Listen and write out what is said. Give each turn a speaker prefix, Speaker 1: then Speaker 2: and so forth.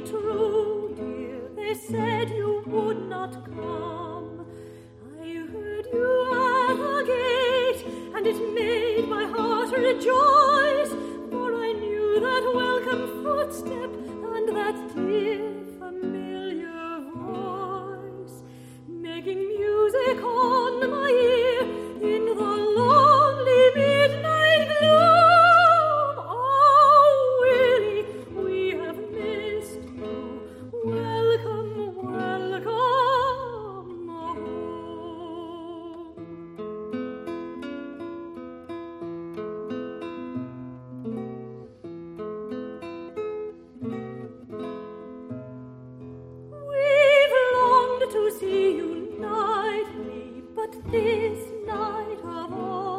Speaker 1: true, dear, they said you would not come. I heard you at the gate, and it made my heart rejoice, for I knew that welcome footstep and that dear familiar voice, making music on my ear in the lonely midnight gloom. Oh, Willie, we have missed you. Welcome, welcome home. We've longed to see you nightly, but this night of all